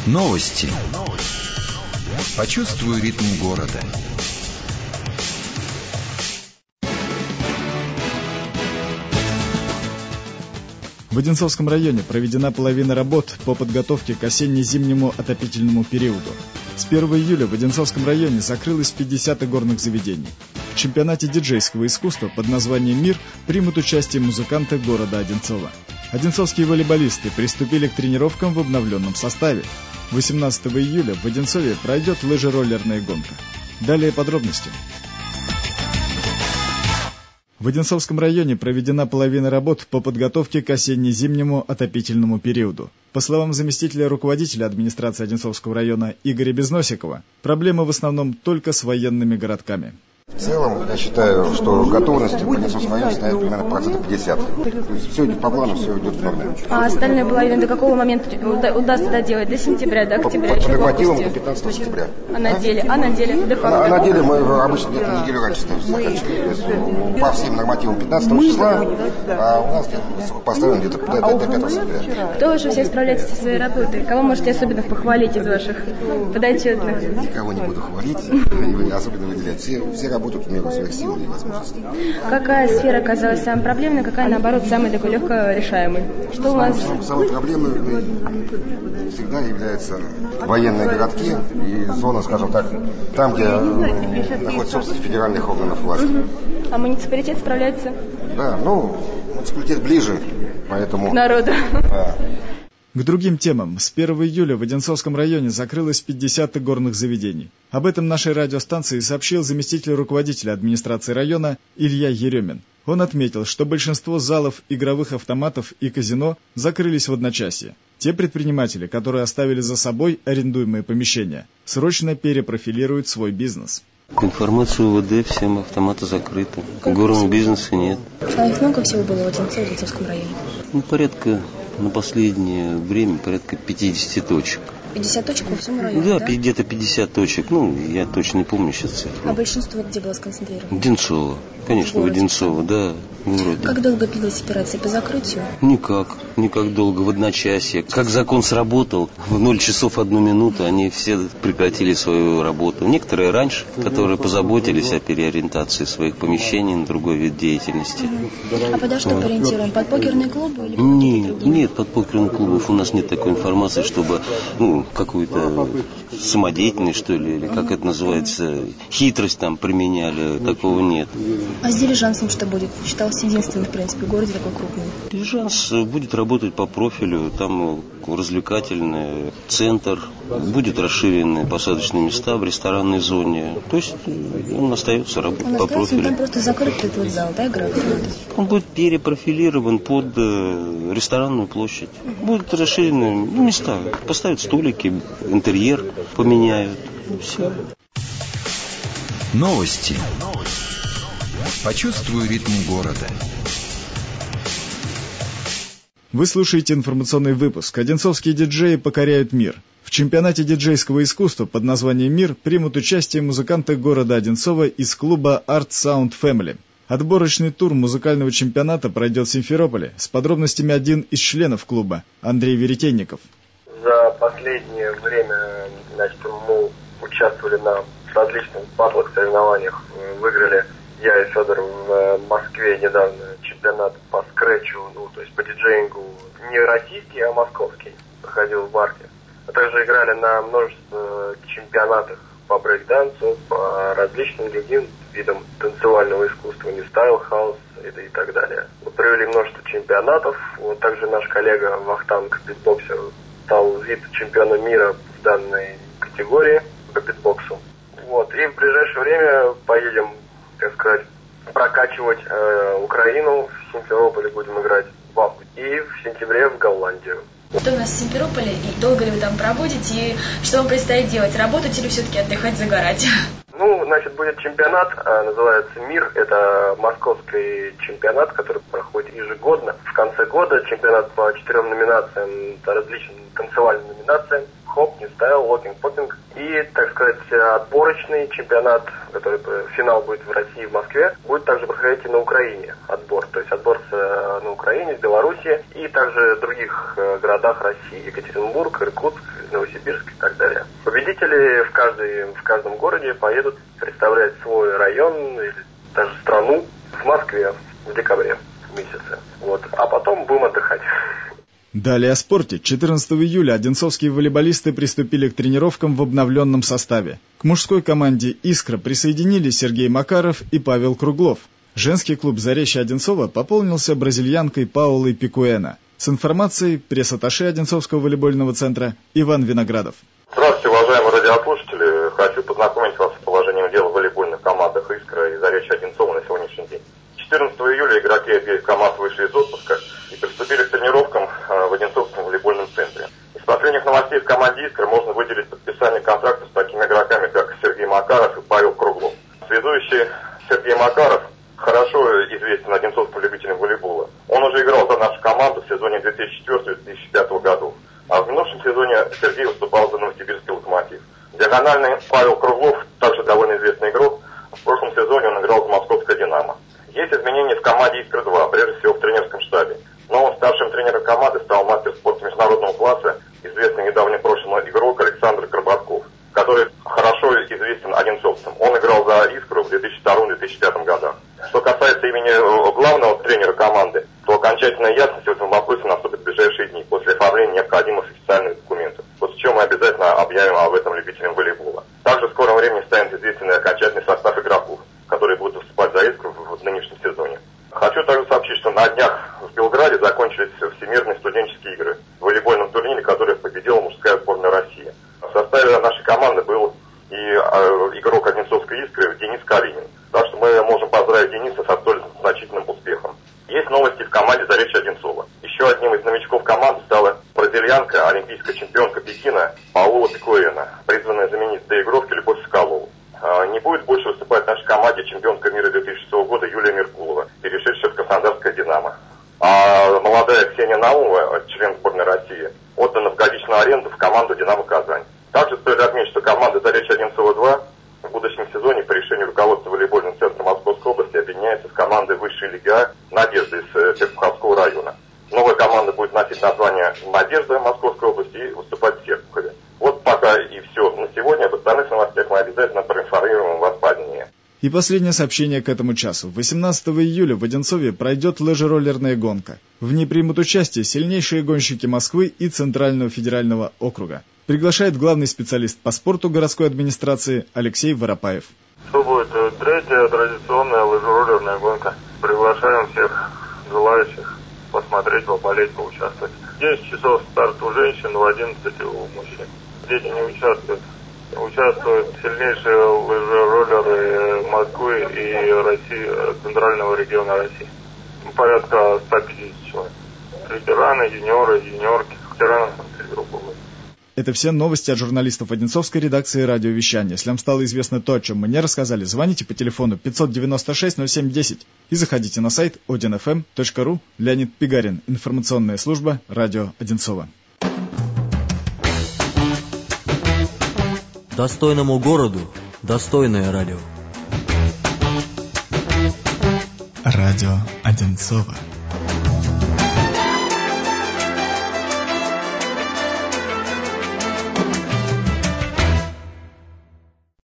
Новости. Почувствуй ритм города. В Одинцовском районе проведена половина работ по подготовке к осенне-зимнему отопительному периоду. С 1 июля в Одинцовском районе закрылось 50 игорных заведений. В чемпионате диджейского искусства под названием «Мир» примут участие музыканты города Одинцова. Одинцовские волейболисты приступили к тренировкам в обновленном составе. 18 июля в Одинцове пройдет лыжероллерная гонка. Далее подробности. В Одинцовском районе проведена половина работ по подготовке к осенне-зимнему отопительному периоду. По словам заместителя руководителя администрации Одинцовского района Игоря Безносикова, проблемы в основном только с военными городками. В целом, я считаю, что готовность в Одинцовском районе составит примерно 50%. То есть все идет по плану, все идет в норме. А остальная половина до какого момента удастся доделать? До сентября, до октября? По нормативам до 15 сентября. А на деле? На деле мы обычно где-то неделю раньше заканчиваем. По всем нормативам 15 числа, а у нас срок поставлен где-то до 5 сентября. Кто лучше всех справляется со своей работой? Кого можете особенно похвалить из ваших подотчетных? Никого не буду хвалить, особенно выделять. Все работают в меру своих сил и возможностей. Какая сфера оказалась самой проблемной, какая, наоборот, самой такой легко решаемой? Что у вас? Самой проблемной всегда являются военные городки и зона, скажем так, там, где находится собственность федеральных органов власти. А муниципалитет справляется? Да, муниципалитет ближе, поэтому... К народу. Да. К другим темам. С 1 июля в Одинцовском районе закрылось 50 игорных заведений. Об этом нашей радиостанции сообщил заместитель руководителя администрации района Илья Еремин. Он отметил, что большинство залов игровых автоматов и казино закрылись в одночасье. Те предприниматели, которые оставили за собой арендуемые помещения, срочно перепрофилируют свой бизнес. Информацию УВД, всем автоматы закрыты. Игорного бизнеса нет. А их много всего было в Одинцовском районе? Порядка, на последнее время, порядка 50 точек. 50 точек во всем районе, да? Где-то 50 точек. Я точно не помню сейчас цифру. А большинство где было сконцентрировано? Одинцово. Конечно, в Одинцово, да, в городе. Как долго длилась операция по закрытию? Никак долго, в одночасье. Как закон сработал, в 0 часов 1 минуту они все прекратили свою работу. Некоторые раньше, которые позаботились о переориентации своих помещений на другой вид деятельности. А подо что ориентируем? Под покерные клубы? Или нет, под покерных клубов у нас нет такой информации, чтобы какую-то самодеятельность, что ли, или как это называется, хитрость там применяли, такого нет. А с дилижансом что будет? Считался единственным, в принципе, в городе такой крупный. Дилижанс будет работать по профилю, там развлекательный центр, будет расширены посадочные места в ресторанной зоне. То есть он остается работать по профилю. Там просто закрыт этот зал, да, игра? Он будет перепрофилирован под ресторанную площадь. Будут расширены места, поставят столики, интерьер поменяют. Все. Новости. Почувствуй ритм города. Вы слушаете информационный выпуск. Одинцовские диджеи покоряют мир. В чемпионате диджейского искусства под названием «Мир» примут участие музыканты города Одинцова из клуба Art Sound Family. Отборочный тур музыкального чемпионата пройдет в Симферополе. С подробностями один из членов клуба, Андрей Веретенников. За последнее время мы участвовали на различных батлах, соревнованиях. Выиграли я и Федор в Москве недавно чемпионат по скретчу, то есть по диджеингу не российский, а московский, проходил в Барке. А также играли на множество чемпионатах по брейк-дансу, по различным другим видам танцевального искусства, не стайл, хаус и так далее. Мы провели множество чемпионатов. Также наш коллега Вахтанг, битбоксер, стал вице-чемпионом мира в данной категории по битбоксу. И в ближайшее время поедем, прокачивать Украину. В Симферополе будем играть в августе. И в сентябре в Голландию. Кто у нас в Симферополе, и долго ли вы там проводите, и что вам предстоит делать? Работать или все-таки отдыхать, загорать? Будет чемпионат, называется «Мир». Это московский чемпионат, который проходит ежегодно. В конце года чемпионат по 4 номинациям, различным танцевальным номинациям. хоп, не стайл, локинг, поппинг. И, так сказать, отборочный чемпионат, который финал будет в России, в Москве, будет также проходить и на Украине отбор. То есть отбор на Украине, в Беларуси и также в других городах России. Екатеринбург, Иркутск, Новосибирск и так далее. Победители в каждом городе поедут представлять свой район или даже страну в Москве в декабре месяце. Вот. А потом будем отдыхать. Далее о спорте. 14 июля одинцовские волейболисты приступили к тренировкам в обновленном составе. К мужской команде «Искра» присоединились Сергей Макаров и Павел Круглов. Женский клуб «Заречье Одинцово» пополнился бразильянкой Паулой Пикуэна. С информацией пресс-атташе Одинцовского волейбольного центра Иван Виноградов. Здравствуйте, уважаемые радиослушатели. Хочу познакомить вас с положением дела в волейбольных командах «Искра» и «Заречье Одинцово» на сегодняшний день. 14 июля игроки обеих команд вышли из отпуска и приступили к тренировкам в Одинцовском волейбольном центре. Из последних новостей в команде «Искра» можно выделить подписание контракта с такими игроками, как Сергей Макаров и Павел Круглов. Связующий Сергей Макаров хорошо известен одинцовским любителям волейбола. Он уже играл за нашу команду в сезоне 2004-2005 годов. А в минувшем сезоне Сергей выступал за Новосибирский «Локомотив». Диагональный Павел Круглов, также довольно известный игрок. В прошлом сезоне он играл за московское «Динамо». Есть изменения в команде «Искра-2», прежде всего в тренерском штабе. Новым старшим тренером команды стал мастер спорта международного класса, известный недавним прошлым игрок Александр Горбатков, который хорошо известен одинцовцам. Он играл за «Искру» в 2002-2005 годах. Что касается имени главного тренера команды, то окончательная ясность в этом вопросе наступит в ближайшие дни, после оформления необходимых официальных документов, после чего мы обязательно объявим об этом любителям волейбола. Также в скором времени станет известен окончательный состав игроков, которые будут выступать за «Искру» в нынешнем сезоне. Хочу также сообщить, что на днях в Белграде закончились Всемирные студенческие игры в волейбольном турнире, который победила мужская сборная России. В составе нашей команды был и игрок Одинцовской «Искры» Денис Калинин. Так что мы можем поздравить Дениса со столь значительным успехом. Есть новости в команде «Заречье Одинцово». Еще одним из новичков команды стала бразильянка, олимпийская чемпионка Пекина Паула Пикуэна, призванная заменить доигровки Любовь Соколову. Не будет больше выступать в нашей команде чемпионка мира 2006 года Юлия Меркулова, перешедшая в Краснодарское «Динамо». А молодая Ксения Наумова, член сборной России, отдана в годичную аренду в команду «Динамо Казань». Также стоит отметить, что команда «Заречье Одинцово-2» в будущем сезоне по решению руководства волейбольного центра Московской области объединяется с командой высшей лиги А «Надежда» из Серпуховского района. Новая команда будет носить название «Надежда» Московской области и выступать в Серпухове. Вот пока и все на сегодня. Об остальных новостях мы обязательно проинформируем вас позднее. И последнее сообщение к этому часу. 18 июля в Одинцове пройдет лыжероллерная гонка. В ней примут участие сильнейшие гонщики Москвы и Центрального федерального округа. Приглашает главный специалист по спорту городской администрации Алексей Воропаев. Что будет? Третья традиционная лыжероллерная гонка. Приглашаем всех желающих посмотреть, поболеть, поучаствовать. 10 часов старт у женщин, в 11 у мужчин. Дети не участвуют. Участвуют сильнейшие лыжероллеры Москвы и России, Центрального региона России. Порядка 150 человек. Ветераны, юниоры, юниорки. Ветеранов там 3 группы. Это все новости от журналистов Одинцовской редакции радиовещания. Если вам стало известно то, о чем мы не рассказали, звоните по телефону 596-07-10 и заходите на сайт odinfm.ru. Леонид Пигарин, информационная служба радио Одинцово. Достойному городу достойное радио. Радио Одинцово.